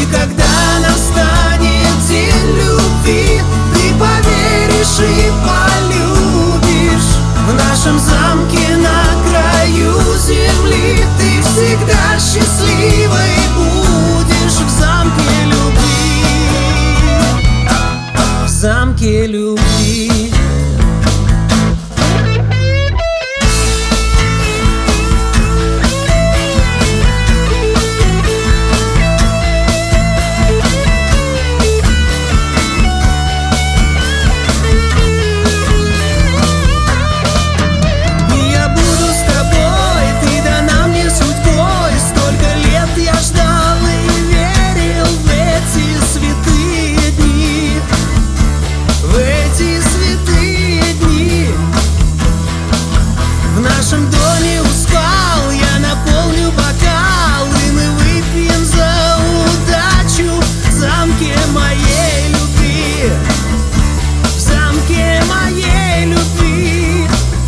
когда настанет день любви, ты поверишь и полюбишь. В нашем замке на краю земли ты всегда счастливой будешь. В замке любви, в замке любви. В нашем доме у скал я наполню бокал, и мы выпьем за удачу в замке моей любви, в замке моей любви.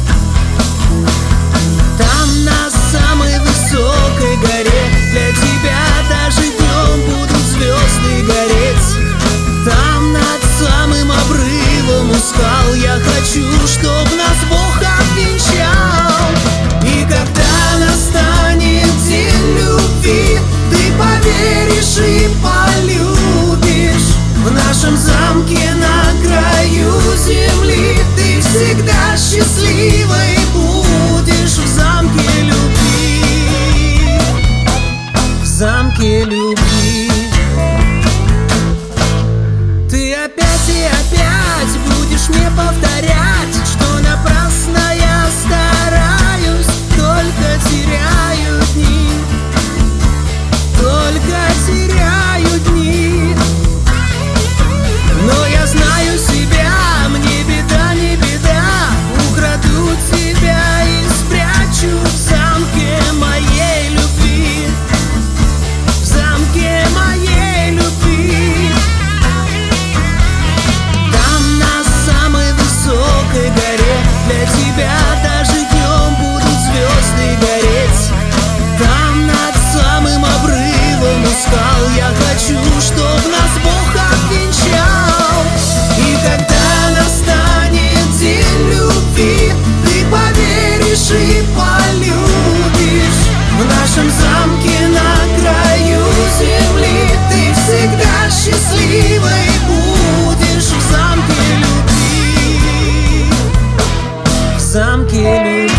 Там на самой высокой горе для тебя даже днем будут звезды гореть. Там над самым обрывом у скал я хочу, чтоб нас Бог обвенчал. И когда настанет день любви, ты поверишь и полюбишь. В нашем замке на краю земли ты всегда счастливой будешь. В замке любви, в замке любви. Ты опять и опять будешь мне повторять, что напрасно я стараюсь, только теряю дни, только теряю дни. Но я знаю себя, мне беда не беда, украду тебя и спрячу в замке моей любви, в замке моей любви. Там на самой высокой горе для тебя даже днем будут звезды гореть. Там над самым обрывом у скал я хочу, чтоб нас Бог обвенчал. И когда настанет день любви, ты поверишь и полюбишь. В нашем замке на краю земли ты всегда счастливой будешь. В замке любви, в замке любви.